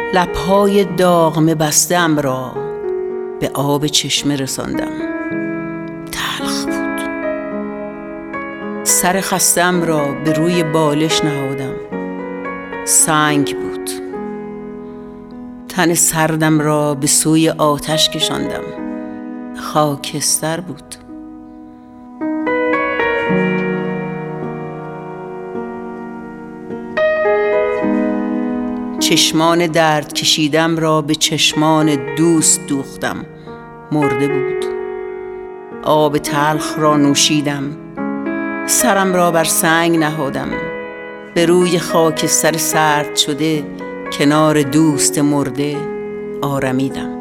لبهای داغمه بسته‌ام را به آب چشمه رساندم. تلخ بود. سر خسته‌ام را به روی بالش نهادم. سنگ بود. تن سردم را به سوی آتش کشاندم. خاکستر بود. چشمان درد کشیدم را به چشمان دوست دوختم. مرده بود. آب تلخ را نوشیدم. سرم را بر سنگ نهادم. به روی خاکستر سرد شده کنار دوست مرده آرمیدم.